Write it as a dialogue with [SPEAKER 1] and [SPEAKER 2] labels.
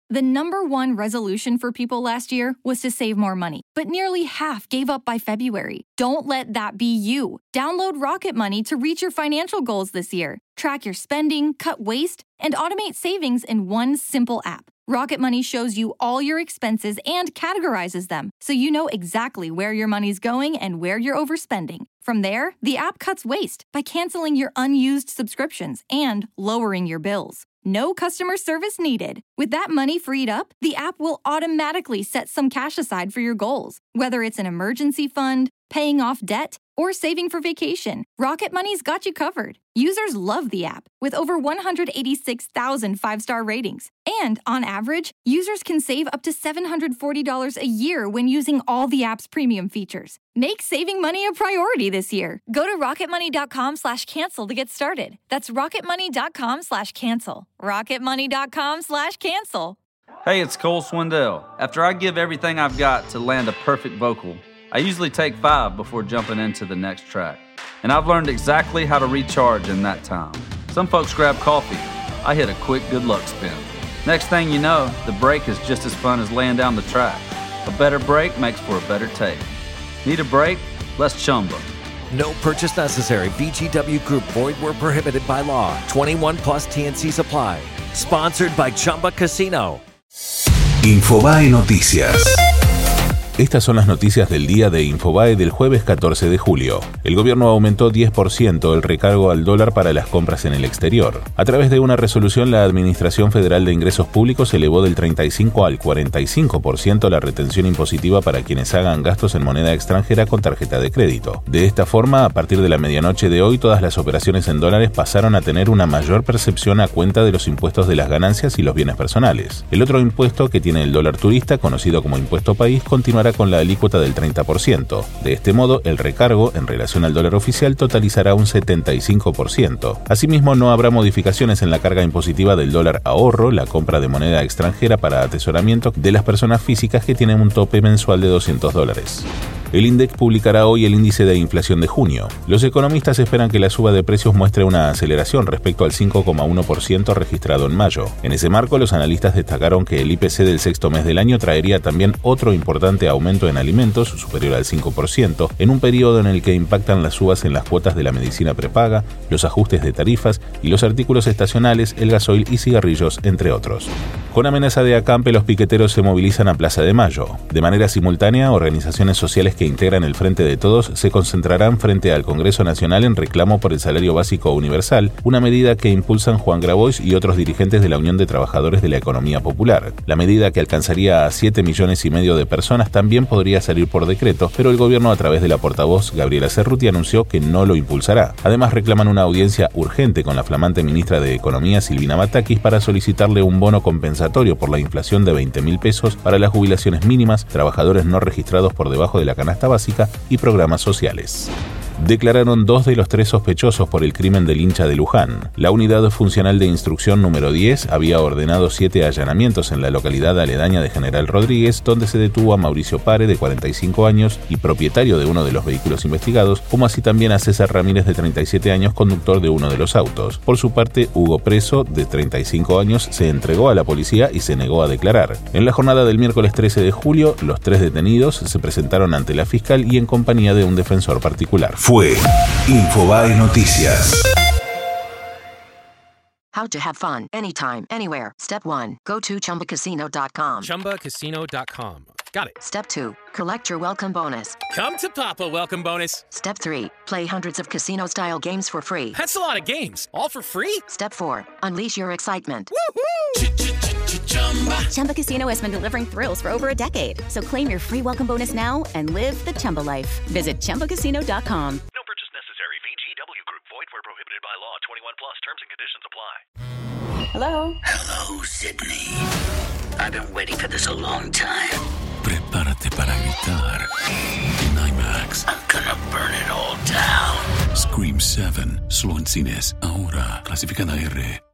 [SPEAKER 1] The number one resolution for people last year was to save more money, but nearly half gave up by February. Don't let that be you. Download Rocket Money to reach your financial goals this year. Track your spending, cut waste, and automate savings in one simple app. Rocket Money shows you all your expenses and categorizes them, so you know exactly where your money's going and where you're overspending. From there, the app cuts waste by canceling your unused subscriptions and lowering your bills. No customer service needed. With that money freed up, the app will automatically set some cash aside for your goals, whether it's an emergency fund, paying off debt, or saving for vacation. Rocket Money's got you covered. Users love the app, with over 186,000 five-star ratings. And on average, users can save up to $740 a year when using all the app's premium features. Make saving money a priority this year. Go to rocketmoney.com/cancel to get started. That's rocketmoney.com/cancel. rocketmoney.com/cancel.
[SPEAKER 2] Hey, it's Cole Swindell. After I give everything I've got to land a perfect vocal, I usually take 5 before jumping into the next track. And I've learned exactly how to recharge in that time. Some folks grab coffee. I hit a quick good luck spin. Next thing you know, the break is just as fun as laying down the track. A better break makes for a better take. Need a break? Let's Chumba.
[SPEAKER 3] No purchase necessary. VGW Group. Void where prohibited by law. 21 plus TNC Supply. Sponsored by Chumba Casino.
[SPEAKER 4] Infobae Noticias. Estas son las noticias del día de Infobae del jueves 14 de julio. El gobierno aumentó 10% el recargo al dólar para las compras en el exterior. A través de una resolución, la Administración Federal de Ingresos Públicos elevó del 35 al 45% la retención impositiva para quienes hagan gastos en moneda extranjera con tarjeta de crédito. De esta forma, a partir de la medianoche de hoy, todas las operaciones en dólares pasaron a tener una mayor percepción a cuenta de los impuestos de las ganancias y los bienes personales. El otro impuesto que tiene el dólar turista, conocido como impuesto país, continuará con la alícuota del 30%. De este modo, el recargo en relación al dólar oficial totalizará un 75%. Asimismo, no habrá modificaciones en la carga impositiva del dólar ahorro, la compra de moneda extranjera para atesoramiento de las personas físicas que tienen un tope mensual de $200. El INDEC publicará hoy el índice de inflación de junio. Los economistas esperan que la suba de precios muestre una aceleración respecto al 5,1% registrado en mayo. En ese marco, los analistas destacaron que el IPC del sexto mes del año traería también otro importante aumento en alimentos, superior al 5%, en un periodo en el que impactan las subas en las cuotas de la medicina prepaga, los ajustes de tarifas y los artículos estacionales, el gasoil y cigarrillos, entre otros. Con amenaza de acampe, los piqueteros se movilizan a Plaza de Mayo. De manera simultánea, organizaciones sociales que integran el Frente de Todos se concentrarán frente al Congreso Nacional en reclamo por el salario básico universal, una medida que impulsan Juan Grabois y otros dirigentes de la Unión de Trabajadores de la Economía Popular. La medida, que alcanzaría a 7,5 millones de personas, también podría salir por decreto, pero el gobierno, a través de la portavoz Gabriela Cerruti, anunció que no lo impulsará. Además, reclaman una audiencia urgente con la flamante ministra de Economía, Silvina Batakis, para solicitarle un bono compensatorio por la inflación de 20.000 pesos para las jubilaciones mínimas, trabajadores no registrados por debajo de la canasta básica y programas sociales. Declararon 2 de los 3 sospechosos por el crimen del hincha de Luján. La Unidad Funcional de Instrucción número 10 había ordenado 7 allanamientos en la localidad aledaña de General Rodríguez, donde se detuvo a Mauricio Pare, de 45 años y propietario de uno de los vehículos investigados, como así también a César Ramírez, de 37 años, conductor de uno de los autos. Por su parte, Hugo Preso, de 35 años, se entregó a la policía y se negó a declarar. En la jornada del miércoles 13 de julio, los 3 detenidos se presentaron ante la fiscal y en compañía de un defensor particular. Fue Infobae Noticias.
[SPEAKER 5] How to have fun anytime, anywhere. Step 1. Go to ChumbaCasino.com.
[SPEAKER 6] ChumbaCasino.com. Got it.
[SPEAKER 5] Step 2. Collect your welcome bonus.
[SPEAKER 6] Come to Papa welcome bonus.
[SPEAKER 5] Step 3. Play hundreds of casino-style games for free.
[SPEAKER 6] That's a lot of games. All for free?
[SPEAKER 5] Step 4. Unleash your excitement.
[SPEAKER 6] Woohoo!
[SPEAKER 7] Chumba Casino has been delivering thrills for over a decade. So claim your free welcome bonus now and live the Chumba life. Visit ChumbaCasino.com.
[SPEAKER 8] No purchase necessary. VGW Group. Void where prohibited by law. 21 plus. Terms and conditions apply.
[SPEAKER 9] Hello?
[SPEAKER 10] Hello, Sydney. I've been waiting for this a long time.
[SPEAKER 11] Prepárate para gritar en IMAX.
[SPEAKER 10] I'm gonna burn it all down.
[SPEAKER 11] Scream 7, solo en cines. Ahora, clasificada R.